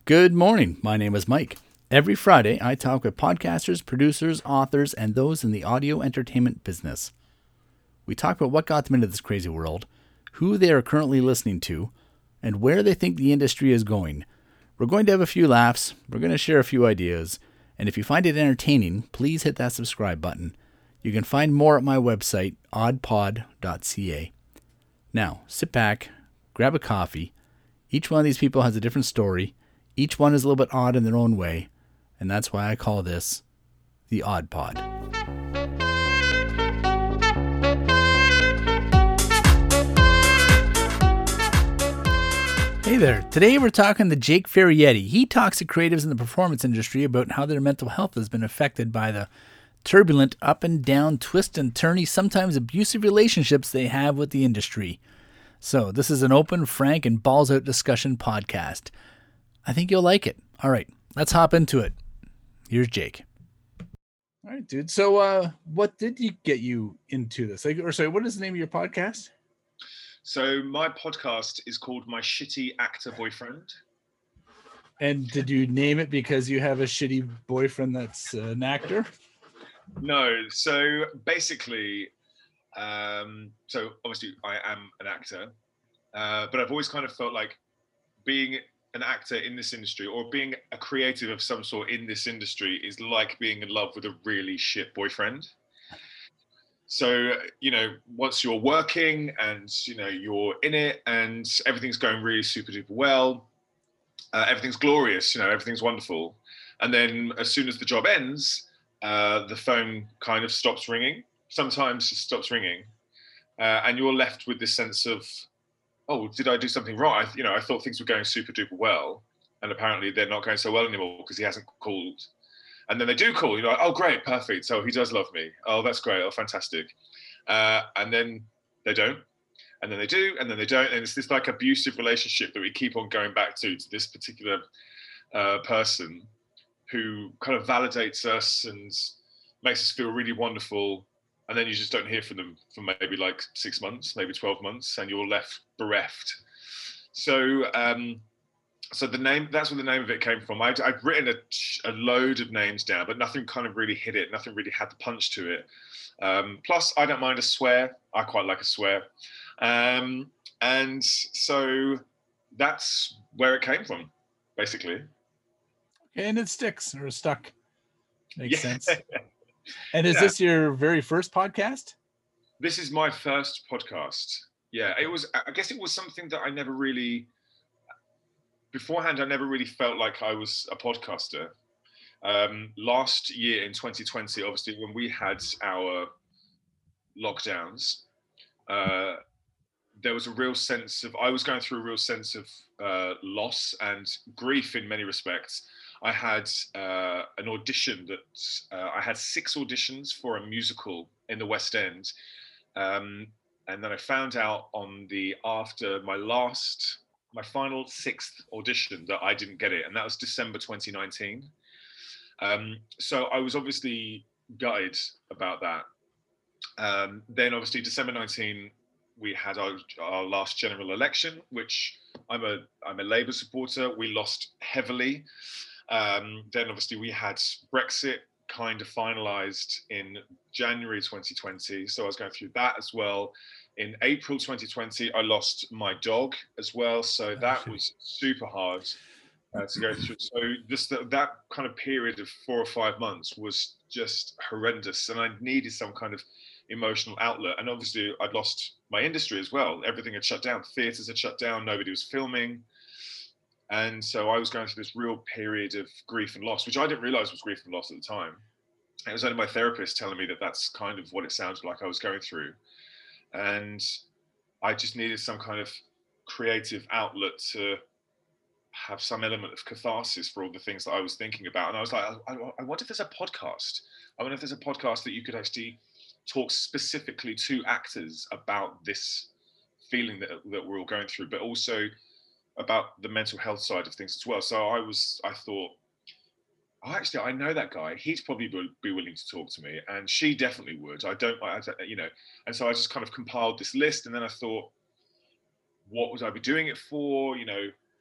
Good morning. My name is Mike. Every Friday, I talk with podcasters, producers, authors, and those in the audio entertainment business. We talk about what got them into this crazy world, who they are currently listening to, and where they think the industry is going. We're going to have a few laughs, we're going to share a few ideas, and if you find it entertaining, please hit that subscribe button. You can find more at my website, oddpod.ca. Now, sit back, grab a coffee. Each one of these people has a different story. Each one is a little bit odd in their own way, and that's why I call this the Odd Pod. Hey there. Today we're talking to Jake Ferrietti. He talks to creatives in the performance industry about how their mental health has been affected by the turbulent, up and down, twist and turny, sometimes abusive relationships they have with the industry. So this is an open, frank, and balls-out discussion podcast. I think you'll like it. All right, let's hop into it. Here's Jake. All right, dude. So what did you get you into this? What is the name of your podcast? So my podcast is called My Shitty Actor Boyfriend. And did you name it because you have a shitty boyfriend that's an actor? No. So basically, so obviously I am an actor, but I've always kind of felt like being an actor in this industry or being a creative of some sort in this industry is like being in love with a really shit boyfriend. So, once you're working and, you're in it and everything's going really super duper well, everything's glorious, everything's wonderful. And then as soon as the job ends, the phone kind of stops ringing. Sometimes it stops ringing. And you're left with this sense of, oh, did I do something wrong? I thought things were going super duper well. And apparently they're not going so well anymore because he hasn't called. And then they do call, you're like, oh, great, perfect. So he does love me. Oh, that's great. Oh, fantastic. And then they don't. And then they do, and then they don't. And it's this like abusive relationship that we keep on going back to this particular person who kind of validates us and makes us feel really wonderful. And then you just don't hear from them for maybe like 6 months, maybe 12 months, and you're left bereft. So, so the name, that's where the name of it came from. I'd written a load of names down, but nothing kind of really hit it. Nothing really had the punch to it. Plus, I don't mind a swear. I quite like a swear. And so that's where it came from, basically. Okay, and it sticks or stuck. Makes sense. And is this your very first podcast? This is my first podcast. Yeah, I guess it was something that I never really... Beforehand, I never really felt like I was a podcaster. Last year in 2020, obviously, when we had our lockdowns, there was a real sense of, I was going through a real sense of loss and grief in many respects. I had an audition I had 6 auditions for a musical in the West End. And then I found out after my final 6th audition that I didn't get it, and that was December 2019. So I was obviously gutted about that. Then obviously December 19, we had our last general election, which I'm a Labour supporter. We lost heavily. Then obviously we had Brexit kind of finalised in January 2020. So I was going through that as well. In April 2020, I lost my dog as well. So that was super hard to go through. So just that kind of period of 4 or 5 months was just horrendous. And I needed some kind of emotional outlet. And obviously I'd lost my industry as well. Everything had shut down. Theatres had shut down. Nobody was filming. And so I was going through this real period of grief and loss, which I didn't realize was grief and loss at the time. It was only my therapist telling me that that's kind of what it sounded like I was going through. And I just needed some kind of creative outlet to have some element of catharsis for all the things that I was thinking about. And I was like, I wonder if there's a podcast. I wonder if there's a podcast that you could actually talk specifically to actors about this feeling that we're all going through, but also about the mental health side of things as well. So I thought, oh, actually, I know that guy. He'd probably be willing to talk to me, and she definitely would. And so I just kind of compiled this list, and then I thought, what would I be doing it for?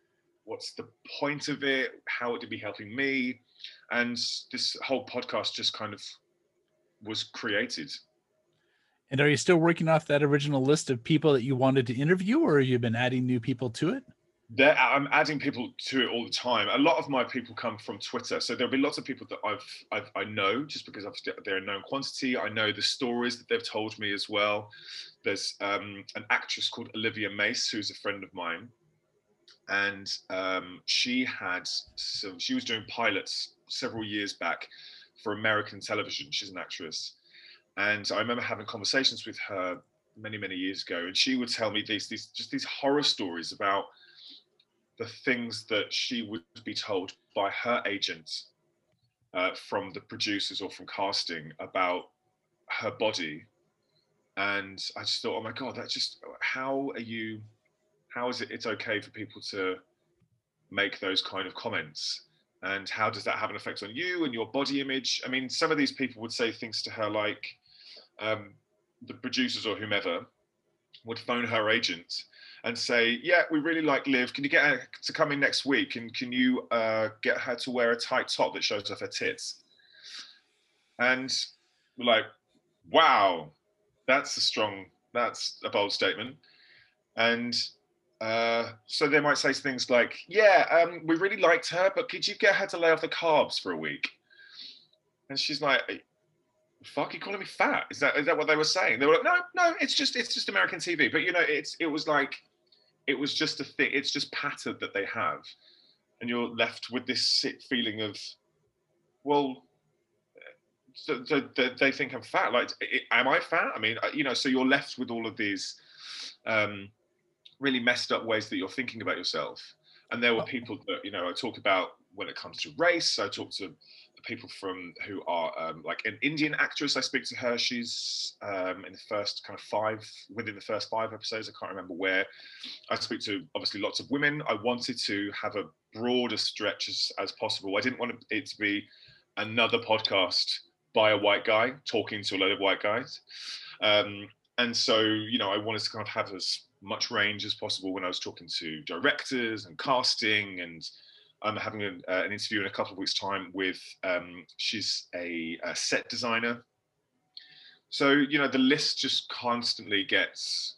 what's the point of it? How would it be helping me? And this whole podcast just kind of was created. And are you still working off that original list of people that you wanted to interview, or have you been adding new people to it? I'm adding people to it all the time. A lot of my people come from Twitter, so there'll be lots of people that I know just because they're a known quantity. I know the stories that they've told me as well. There's an actress called Olivia Mace, who's a friend of mine, and she was doing pilots several years back for American television. She's an actress, and I remember having conversations with her many years ago, and she would tell me these horror stories about the things that she would be told by her agent from the producers or from casting about her body. And I just thought, oh my God, that's just, how is it, it's okay for people to make those kind of comments? And how does that have an effect on you and your body image? I mean, some of these people would say things to her like, the producers or whomever would phone her agent and say, yeah, we really like Liv. Can you get her to come in next week? And can you get her to wear a tight top that shows off her tits? And we're like, wow, that's a bold statement. And so they might say things like, yeah, we really liked her, but could you get her to lay off the carbs for a week? And she's like, fuck, you calling me fat? Is that what they were saying? They were like, no, it's just American TV. But it was just a thing. It's just pattern that they have, and you're left with this sick feeling of, well, so they think I'm fat. Like, am I fat? I mean, so you're left with all of these really messed up ways that you're thinking about yourself. And there were people that, I talk about when it comes to race. I talk to people who are like an Indian actress. I speak to her. She's in the first within the first 5 episodes. I can't remember where. I speak to obviously lots of women. I wanted to have a broader stretch as possible. I didn't want it to be another podcast by a white guy talking to a load of white guys. And so, I wanted to kind of have as much range as possible when I was talking to directors and casting. And I'm having an interview in a couple of weeks' time with, she's a set designer. So, the list just constantly gets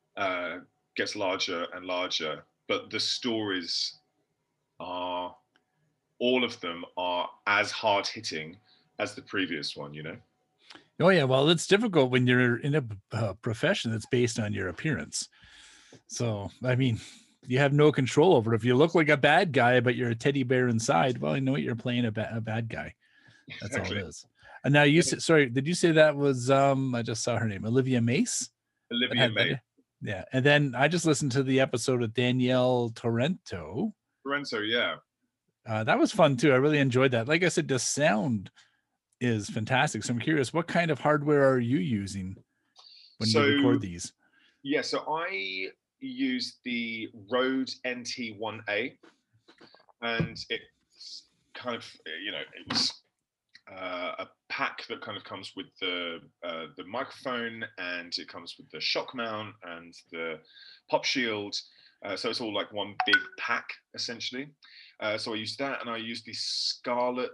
larger and larger, but the stories all of them are as hard hitting as the previous one, Oh yeah, well, it's difficult when you're in a profession that's based on your appearance. So, I mean, you have no control over it. If you look like a bad guy, but you're a teddy bear inside, well, I know you're playing a bad guy. That's exactly all it is. And now you said, sorry, did you say that was, I just saw her name, Olivia Mace? Olivia Mace. Yeah. And then I just listened to the episode of Danielle Torrento. Yeah. That was fun too. I really enjoyed that. Like I said, the sound is fantastic. So I'm curious, what kind of hardware are you using when you record these? Yeah, so I use the Rode NT1A, and it's kind of, it was a pack that kind of comes with the microphone, and it comes with the shock mount and the pop shield. So it's all like one big pack essentially. So I use that, and I use the Scarlett.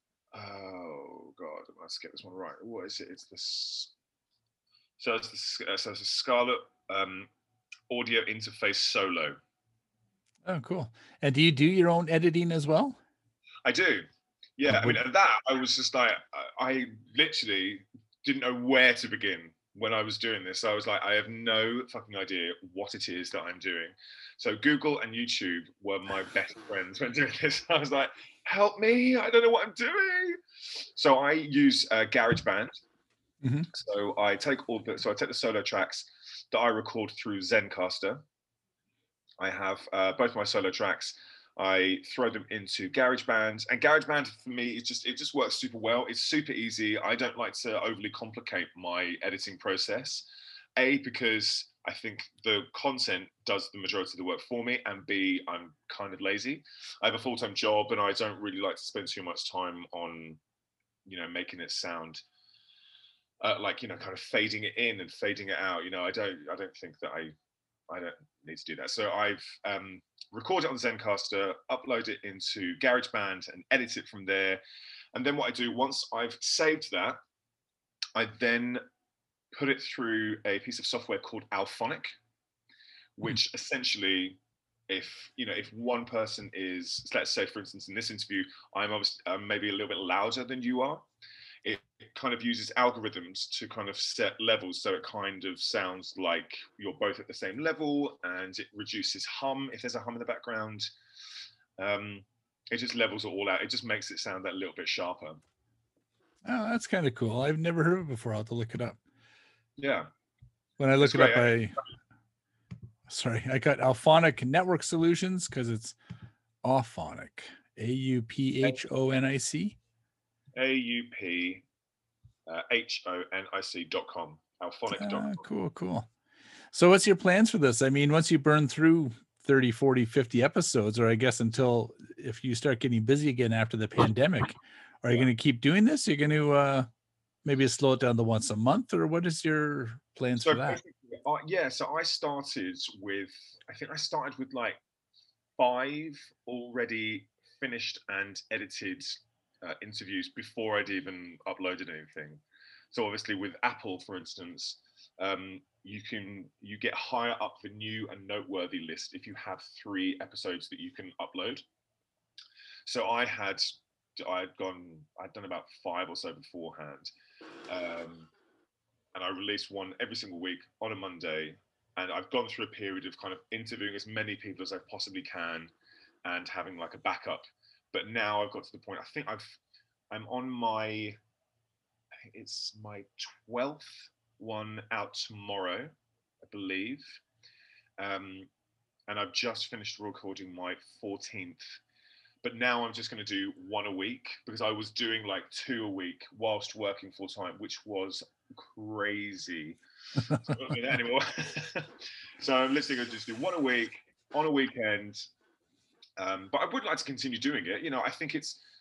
Oh God, let's get this one right. What is it? It's this. So it's a Scarlett audio interface solo. Oh, cool. And do you do your own editing as well? I do. Yeah, I mean, and that I was just like, I literally didn't know where to begin when I was doing this. I was like, I have no fucking idea what it is that I'm doing. So Google and YouTube were my best friends when doing this. I was like, help me, I don't know what I'm doing. So I use GarageBand. Mm-hmm. So I take the solo tracks that I record through Zencastr. I have both my solo tracks. I throw them into GarageBand, and GarageBand for me, it just works super well. It's super easy. I don't like to overly complicate my editing process. A, because I think the content does the majority of the work for me, and B, I'm kind of lazy. I have a full-time job, and I don't really like to spend too much time on, making it sound kind of fading it in and fading it out. I don't think that I don't need to do that. So I've recorded it on Zencaster, upload it into GarageBand, and edit it from there. And then what I do, once I've saved that, I then put it through a piece of software called Alphonic, which essentially, if one person is, let's say for instance in this interview, I'm obviously maybe a little bit louder than you are, it kind of uses algorithms to kind of set levels, so it kind of sounds like you're both at the same level, and it reduces hum if there's a hum in the background. It just levels it all out. It just makes it sound that little bit sharper. Oh, that's kind of cool. I've never heard of it before. I'll have to look it up. Yeah. When I look It's it up, great. I got Alphonic Network Solutions because it's Auphonic. AUPHONIC. AUPHONIC.com. Alphonic.com. Cool. So what's your plans for this? I mean, once you burn through 30, 40, 50 episodes, or I guess until if you start getting busy again after the pandemic, are you going to keep doing this? You're going to maybe slow it down to once a month, or what is your plans for that? So I started with like 5 already finished and edited interviews before I'd even uploaded anything. So obviously with Apple, for instance, you get higher up the new and noteworthy list if you have 3 episodes that you can upload. So I'd done about 5 or so beforehand, and I released one every single week on a Monday. And I've gone through a period of kind of interviewing as many people as I possibly can, and having like a backup. But now I've got to the point. I'm on it's my 12th one out tomorrow, I believe, and I've just finished recording my 14th. But now I'm just going to do 1 a week, because I was doing like 2 a week whilst working full time, which was crazy. So I'm not doing that anymore. So I'm literally going to just do 1 a week on a weekend. But I would like to continue doing it. I think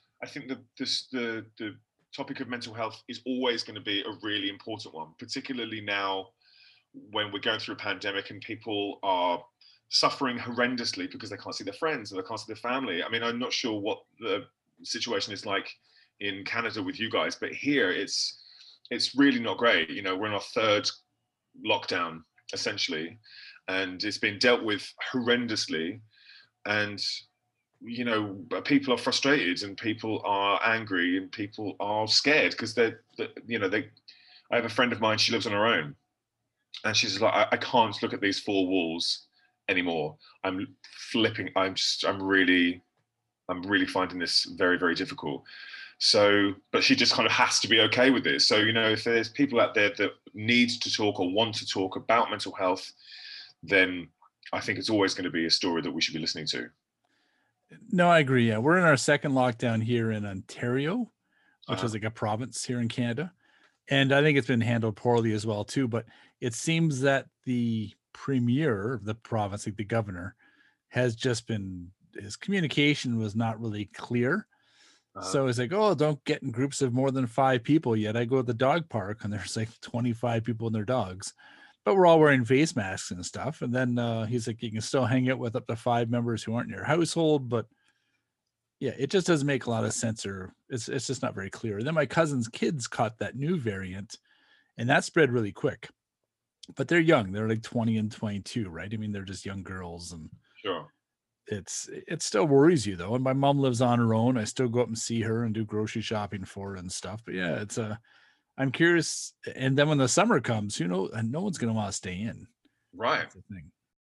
the topic of mental health is always going to be a really important one, particularly now when we're going through a pandemic and people are suffering horrendously because they can't see their friends and they can't see their family. I mean, I'm not sure what the situation is like in Canada with you guys, but here it's really not great. We're in our 3rd lockdown essentially, and it's been dealt with horrendously. And people are frustrated, and people are angry, and people are scared because I have a friend of mine, she lives on her own, and she's like, I can't look at these 4 walls anymore. I'm flipping. I'm really finding this very, very difficult. So, but she just kind of has to be okay with this. So, if there's people out there that need to talk or want to talk about mental health, then I think it's always going to be a story that we should be listening to. No, I agree. Yeah, we're in our 2nd lockdown here in Ontario, which is like a province here in Canada. And I think it's been handled poorly as well, too. But it seems that the premier of the province, like the governor, has just been, his communication was not really clear. So it's like, oh, don't get in groups of more than 5 people yet. I go to the dog park and there's like 25 people and their dogs, but we're all wearing face masks and stuff. And then he's like, you can still hang out with up to 5 members who aren't in your household. But yeah, it just doesn't make a lot of sense, or it's just not very clear. And then my cousin's kids caught that new variant, and that spread really quick. But they're young; they're like 20 and 22, right? I mean, they're just young girls, and Sure. It still worries you though. And my mom lives on her own. I still go up and see her and do grocery shopping for her and stuff. But yeah, I'm curious. And then when the summer comes, and no one's gonna want to stay in. Right. That's the thing.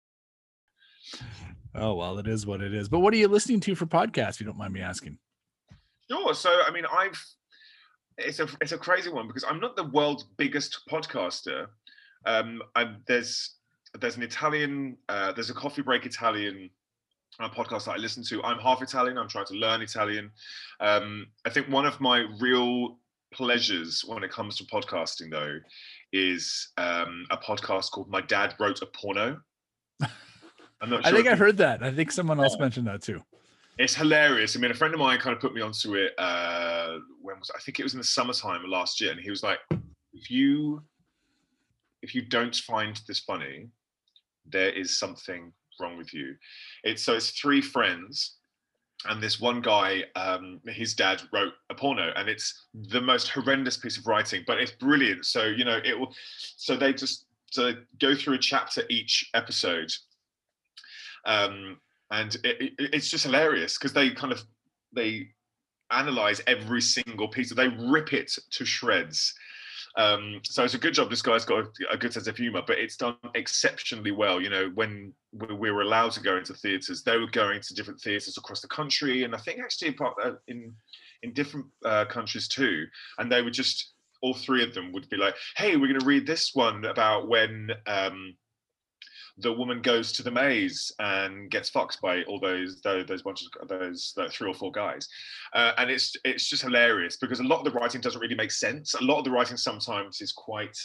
Oh, well, it is what it is. But what are you listening to for podcasts, if you don't mind me asking? Sure. So, I mean, it's a crazy one, because I'm not the world's biggest podcaster. There's an Italian, there's a Coffee Break Italian podcast that I listen to. I'm half Italian. I'm trying to learn Italian. I think one of my real pleasures when it comes to podcasting, though, is a podcast called My Dad Wrote a Porno. I'm not sure. I think I heard that. I think someone else mentioned that too. It's hilarious. I mean, a friend of mine kind of put me onto it. I think it was in the summertime of last year, and he was like, if you don't find this funny, there is something wrong with you. It's three friends, and this one guy, his dad wrote a porno, and it's the most horrendous piece of writing, but it's brilliant. So, you know, they go through a chapter each episode. And it's just hilarious because they analyze every single piece. They rip it to shreds. So it's a good job this guy's got a good sense of humor, but it's done exceptionally well. You know, when we were allowed to go into theaters, they were going to different theaters across the country, and I think actually in different countries too. And they would just, all three of them would be like, hey, we're going to read this one about when the woman goes to the maze and gets fucked by all those bunches of those 3 or 4 guys, and it's just hilarious because a lot of the writing doesn't really make sense. A lot of the writing sometimes is quite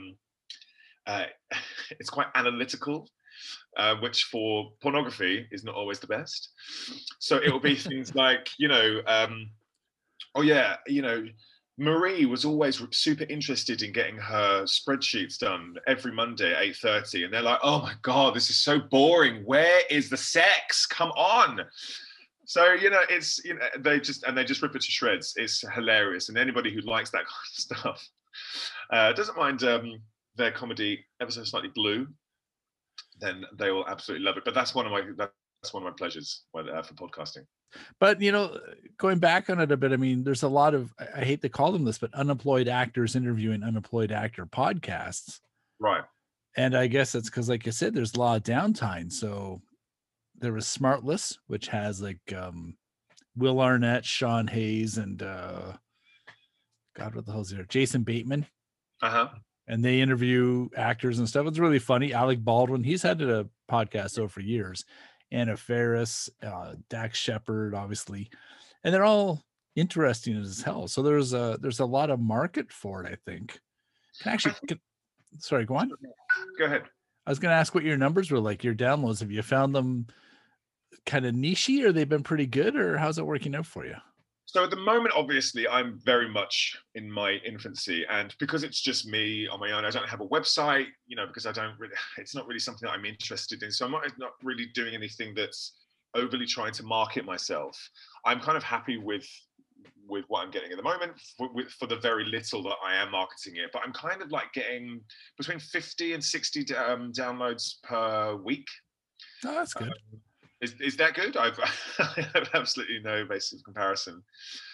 it's quite analytical, which for pornography is not always the best. So it will be things like, you know, oh yeah, you know, Marie was always super interested in getting her spreadsheets done every Monday at 8:30, and they're like, "Oh my god, this is so boring. Where is the sex? Come on!" So, you know, it's, you know, they just rip it to shreds. It's hilarious, and anybody who likes that kind of stuff doesn't mind their comedy ever so slightly blue, then they will absolutely love it. But that's one of my pleasures for podcasting. But, you know, going back on it a bit, I mean, there's a lot of, I hate to call them this, but unemployed actors interviewing unemployed actor podcasts. Right. And I guess it's because, like you said, there's a lot of downtime. So there was Smartless, which has like Will Arnett, Sean Hayes, and God, what the hell's there? Jason Bateman. Uh-huh. And they interview actors and stuff. It's really funny. Alec Baldwin, he's had a podcast for years. Anna Faris, Dax Shepard, obviously, and they're all interesting as hell. So there's a lot of market for it, I think. Sorry, go on. Go ahead. I was going to ask what your numbers were like, your downloads. Have you found them kind of nichey, or they've been pretty good, or how's it working out for you? So at the moment, obviously, I'm very much in my infancy, and because it's just me on my own, I don't have a website, you know, because it's not really something that I'm interested in. So I'm not really doing anything that's overly trying to market myself. I'm kind of happy with what I'm getting at the moment for the very little that I am marketing it. But I'm kind of like getting between 50 and 60 downloads per week. Oh, that's good. Is that good? I have absolutely no basis of comparison.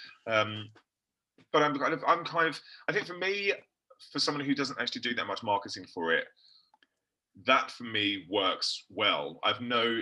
But I'm kind of, I think for me, for someone who doesn't actually do that much marketing for it, that for me works well. I've no,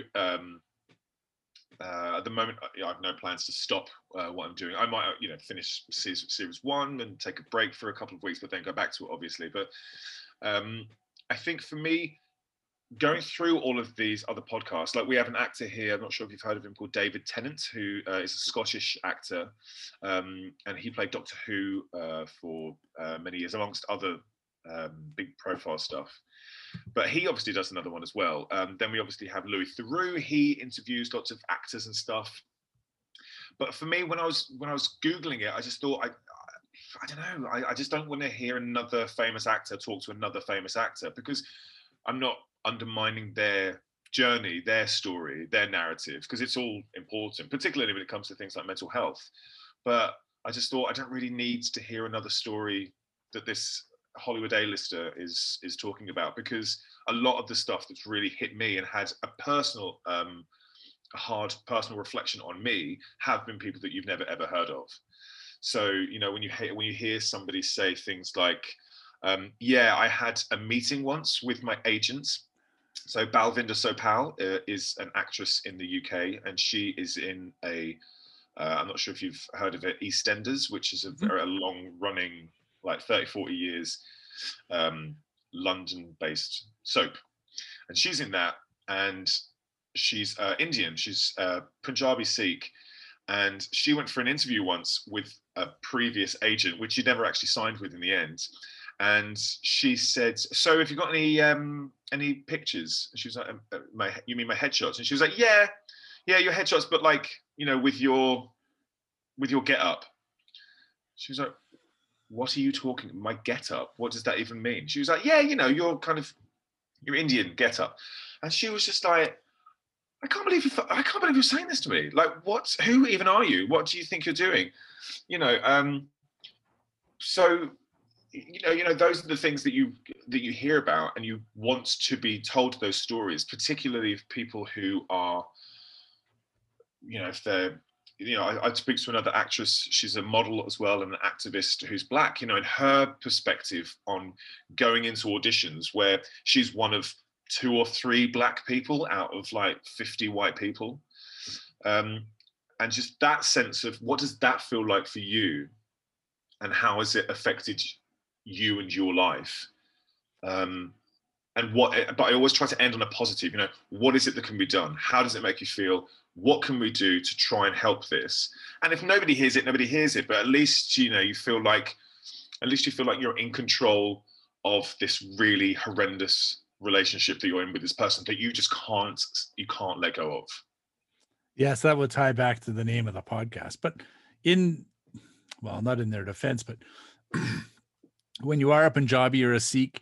at the moment, I have no plans to stop what I'm doing. I might, you know, finish series 1 and take a break for a couple of weeks, but then go back to it, obviously. But I think for me, going through all of these other podcasts, like we have an actor here, I'm not sure if you've heard of him, called David Tennant, who is a Scottish actor, and he played Doctor Who for many years, amongst other big profile stuff. But he obviously does another one as well. Then we obviously have Louis Theroux. He interviews lots of actors and stuff. But for me, when I was Googling it, I just thought, I don't know, I just don't want to hear another famous actor talk to another famous actor, because I'm not undermining their journey, their story, their narrative, because it's all important, particularly when it comes to things like mental health. But I just thought I don't really need to hear another story that this Hollywood A-lister is talking about, because a lot of the stuff that's really hit me and had a personal, a hard personal reflection on me have been people that you've never ever heard of. So, you know, when you hear somebody say things like, yeah, I had a meeting once with my agent. So Balvinder Sopal is an actress in the UK, and she is in I'm not sure if you've heard of it, EastEnders, which is a very long-running, like 30, 40 years, London-based soap. And she's in that, and she's Indian. She's Punjabi Sikh. And she went for an interview once with a previous agent, which she never actually signed with in the end. And she said, "So, have you got any pictures?" She was like, "You mean my headshots?" And she was like, "Yeah, your headshots, but like, you know, with your get up." She was like, "What are you talking? My get up? What does that even mean?" She was like, "Yeah, you know, you're Indian get up." And she was just like, I can't believe you're saying this to me. Like, who even are you? What do you think you're doing? You know, so those are the things that you hear about, and you want to be told those stories, particularly of people who are, if they're, I speak to another actress, she's a model as well and an activist who's Black, and her perspective on going into auditions where she's one of 2 or 3 Black people out of like 50 white people, and just that sense of what does that feel like for you, and how has it affected you and your life, but I always try to end on a positive. What is it that can be done? How does it make you feel? What can we do to try and help this? And if nobody hears it, nobody hears it. But at least you feel like you're in control of this really horrendous relationship that you're in with this person that you just can't let go of. Yes, that would tie back to the name of the podcast. But not in their defense, but when you are a Punjabi or a Sikh,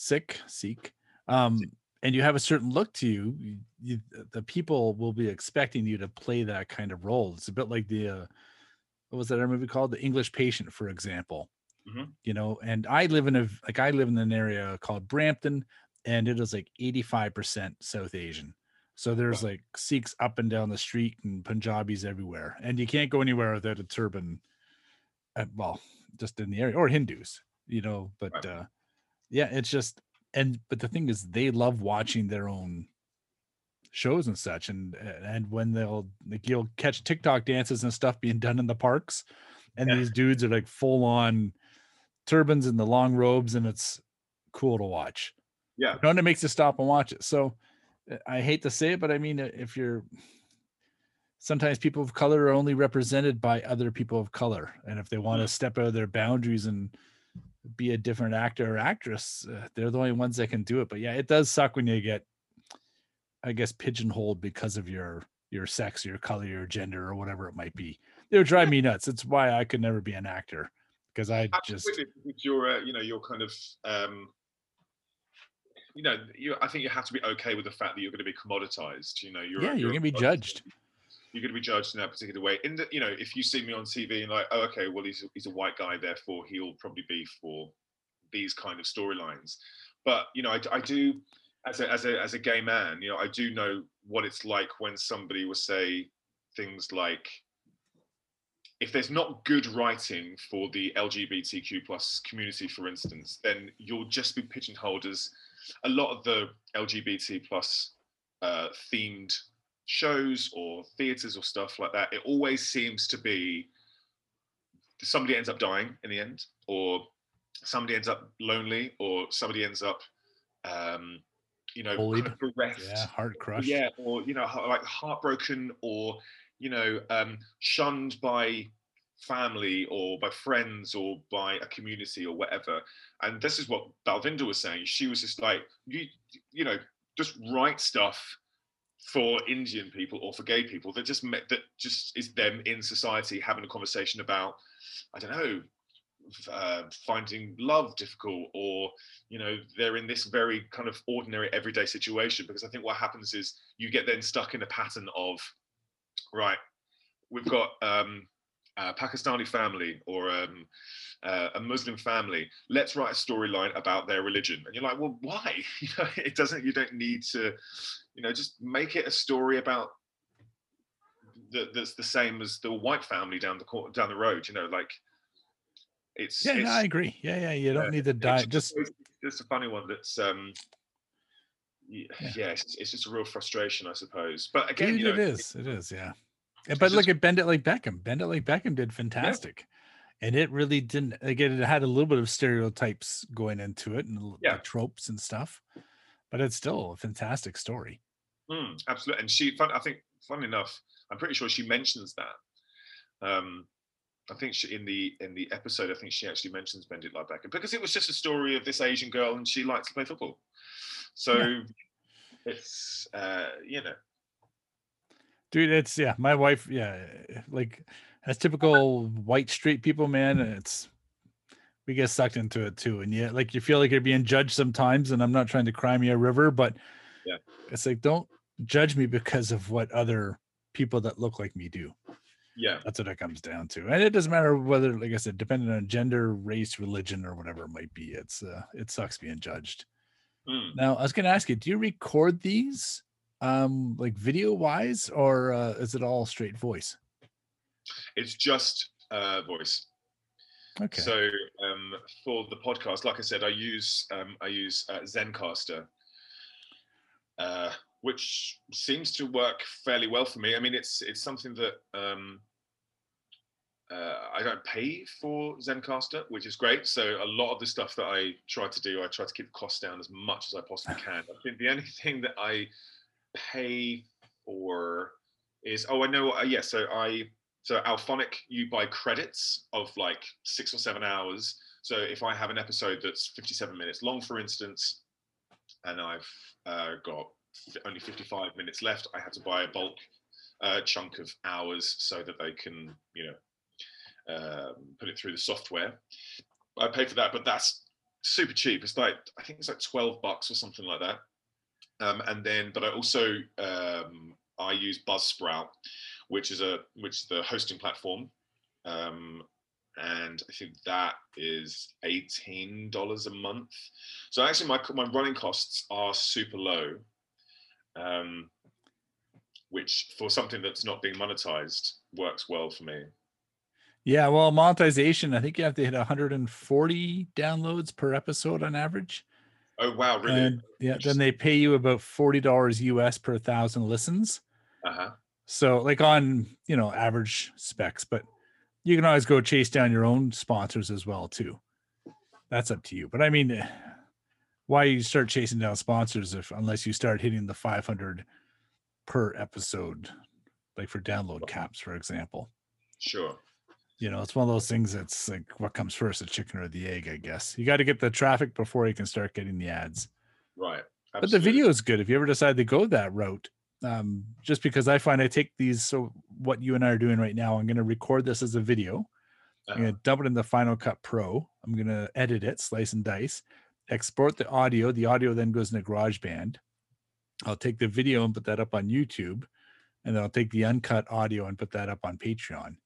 and you have a certain look to you, the people will be expecting you to play that kind of role. It's a bit like what was that movie called? The English Patient, for example. Mm-hmm. And I live in an area called Brampton, and it is like 85% South Asian. So there's like Sikhs up and down the street and Punjabis everywhere, and you can't go anywhere without a turban. Just in the area, or Hindus, but right. It's just, but the thing is, they love watching their own shows and such, and when you'll catch TikTok dances and stuff being done in the parks, and these dudes are like full on turbans and the long robes, and it's cool to watch. And it makes you stop and watch it. So I hate to say it, but I mean, sometimes people of color are only represented by other people of color. And if they want to step out of their boundaries and be a different actor or actress, they're the only ones that can do it. But yeah, it does suck when you get, I guess, pigeonholed because of your sex, your color, your gender, or whatever it might be. It would drive me nuts. It's why I could never be an actor, because I you're kind of, I think you have to be okay with the fact that you're going to be commoditized. You're going to be judged. You're going to be judged in that particular way. If you see me on TV and like, oh, okay, well, he's a white guy, therefore he'll probably be for these kind of storylines. But I do, as a gay man, I do know what it's like when somebody will say things like, if there's not good writing for the LGBTQ plus community, for instance, then you'll just be pigeonholed as a lot of the LGBT plus themed shows or theaters or stuff like that. It always seems to be somebody ends up dying in the end, or somebody ends up lonely, or somebody ends up bullied, kind of bereft, heart crushed, or like heartbroken, or shunned by family or by friends or by a community or whatever. And this is what Balvinder was saying. She was just like, just write stuff for Indian people or for gay people that just is them in society having a conversation about, I don't know, finding love difficult, or they're in this very kind of ordinary everyday situation. Because I think what happens is you get then stuck in a pattern of, right, we've got a Pakistani family or a Muslim family, let's write a storyline about their religion. And you're like, well, why? You don't need to, just make it a story about that's the same as the white family down the road. Like it's. No, I agree. Yeah. You don't need to die. It's a funny one. That's it's just a real frustration, I suppose. But again, it is. Yeah. But look at Bend It Like Beckham. Bend It Like Beckham did fantastic. Yeah. And it really didn't, again, it had a little bit of stereotypes going into it and the tropes and stuff, but it's still a fantastic story. Absolutely. And I think, funny enough, I'm pretty sure she mentions that. I think in the episode, I think she actually mentions Bend It Like Beckham, because it was just a story of this Asian girl and she likes to play football. So it's, Dude, it's my wife, like as typical white straight people, man, we get sucked into it too. And like you feel like you're being judged sometimes, and I'm not trying to cry me a river, but Yeah. It's like, don't judge me because of what other people that look like me do. Yeah. That's what it comes down to. And it doesn't matter whether, like I said, depending on gender, race, religion, or whatever it might be, it sucks being judged. Now, I was going to ask you, do you record these like video wise, or is it all straight voice? It's just voice. Okay. So for the podcast, like I said, I use Zencaster, which seems to work fairly well for me. I mean, it's something that I don't pay for Zencaster, which is great. So a lot of the stuff that I try to do, I try to keep the costs down as much as I possibly can. I think the only thing that I pay for is, I know, so Alphonic, you buy credits of like 6 or 7 hours. So if I have an episode that's 57 minutes long, for instance, and I've got only 55 minutes left, I have to buy a bulk chunk of hours so that they can, put it through the software. I pay for that, but that's super cheap. It's like, I think it's like $12 or something like that. But I also I use Buzzsprout, which is the hosting platform, and I think that is $18 a month. So actually, my running costs are super low, which for something that's not being monetized works well for me. Yeah, well, monetization, I think you have to hit 140 downloads per episode on average. Oh wow, really? And yeah, then they pay you about $40 US per 1,000 listens. So like on, average specs, but you can always go chase down your own sponsors as well too. That's up to you. But I mean, why you start chasing down sponsors unless you start hitting the 500 per episode, like for download caps, for example. Sure. It's one of those things that's like, what comes first, the chicken or the egg, I guess. You got to get the traffic before you can start getting the ads. Right. Absolutely. But the video is good if you ever decide to go that route. Just because I find I take these, so what you and I are doing right now, I'm going to record this as a video. I'm going to dump it in the Final Cut Pro. I'm going to edit it, slice and dice, export the audio. The audio then goes into GarageBand. I'll take the video and put that up on YouTube, and then I'll take the uncut audio and put that up on Patreon.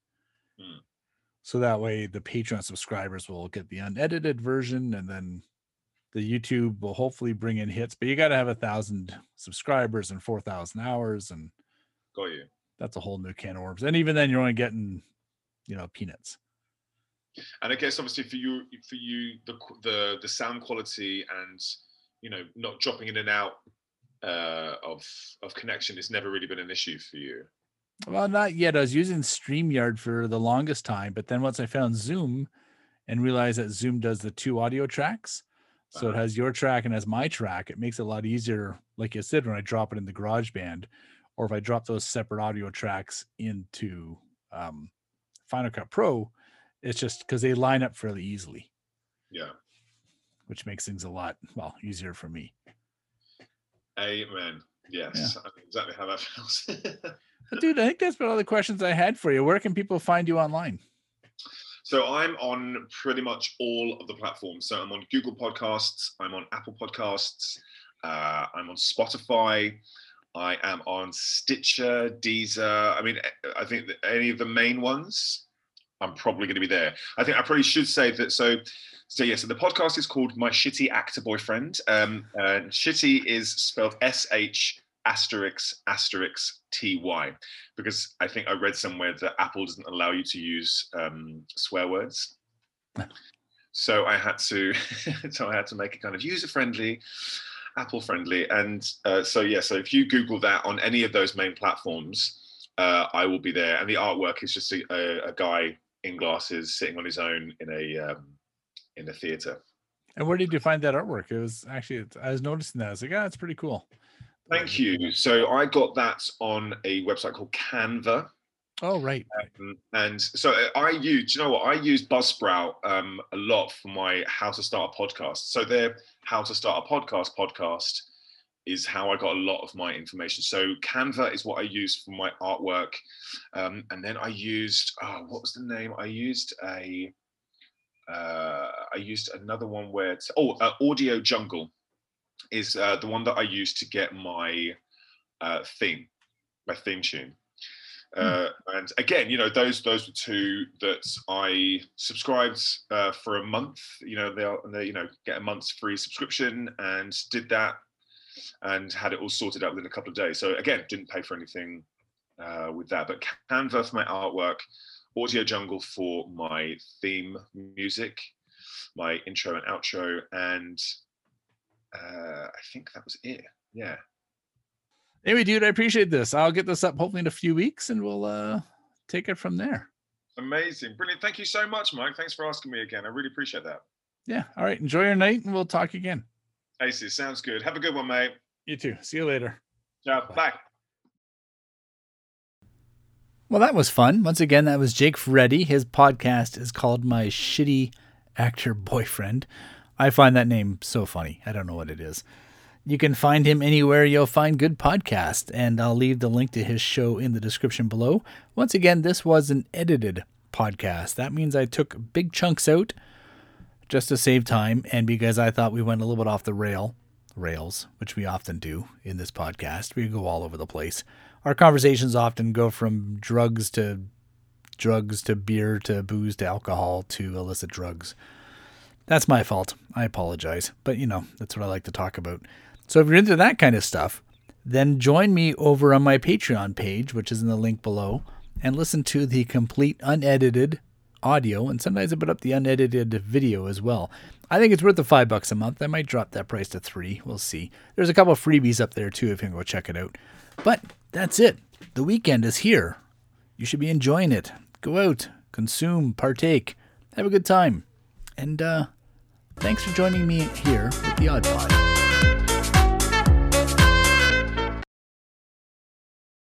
So that way the Patreon subscribers will get the unedited version, and then the YouTube will hopefully bring in hits, but you got to have 1,000 subscribers and 4,000 hours. And got you. That's a whole new can of worms. And even then you're only getting, peanuts. And I guess obviously for you, the sound quality and, not dropping in and out of connection has never really been an issue for you. Well, not yet. I was using StreamYard for the longest time, but then once I found Zoom and realized that Zoom does the 2 audio tracks, so it has your track and has my track, it makes it a lot easier, like you said, when I drop it in the GarageBand, or if I drop those separate audio tracks into Final Cut Pro, it's just because they line up fairly easily. Yeah. Which makes things a lot, easier for me. Amen. Yes, yeah. I know exactly how that feels. Dude, I think that's about all the questions I had for you. Where can people find you online? So I'm on pretty much all of the platforms. So I'm on Google Podcasts, I'm on Apple Podcasts, I'm on Spotify, I am on Stitcher, Deezer. I mean, I think that any of the main ones, I'm probably going to be there. I think I probably should say that. So the podcast is called My Shitty Actor Boyfriend. Shitty is spelled SH**TY, because I think I read somewhere that Apple doesn't allow you to use swear words. So I had to make it kind of user-friendly, Apple-friendly. And so if you Google that on any of those main platforms, I will be there. And the artwork is just a guy in glasses sitting on his own in a theater. And where did you find that artwork? It was actually, I was noticing that. I was like, it's pretty cool. Thank you. So I got that on a website called Canva. Oh, right. And so I use Buzzsprout a lot for my How to Start a Podcast. So their How to Start a Podcast is how I got a lot of my information. So Canva is what I use for my artwork. And then I used, what was the name? I used another one where Audio Jungle. is the one that I use to get my theme tune. And again, those were two that I subscribed for a month. They get a month's free subscription, and did that, and had it all sorted out within a couple of days. So again, didn't pay for anything with that. But Canva for my artwork, Audio Jungle for my theme music, my intro and outro, and I think that was it. Yeah. Anyway, dude, I appreciate this. I'll get this up hopefully in a few weeks, and we'll take it from there. Amazing. Brilliant. Thank you so much, Mike. Thanks for asking me again. I really appreciate that. Yeah. All right. Enjoy your night, and we'll talk again. Aces, sounds good. Have a good one, mate. You too. See you later. Ciao. Bye. Well, that was fun. Once again, that was Jake Ferretti. His podcast is called My Shitty Actor Boyfriend. I find that name so funny. I don't know what it is. You can find him anywhere you'll find good podcasts, and I'll leave the link to his show in the description below. Once again, this was an edited podcast. That means I took big chunks out just to save time, and because I thought we went a little bit off the rails, which we often do in this podcast. We go all over the place. Our conversations often go from drugs to beer to booze to alcohol to illicit drugs. That's my fault. I apologize. But, that's what I like to talk about. So if you're into that kind of stuff, then join me over on my Patreon page, which is in the link below, and listen to the complete unedited audio, and sometimes I put up the unedited video as well. I think it's worth the $5 a month. I might drop that price to $3. We'll see. There's a couple of freebies up there too if you can go check it out. But that's it. The weekend is here. You should be enjoying it. Go out, consume, partake, have a good time. And thanks for joining me here with the Odd Pod.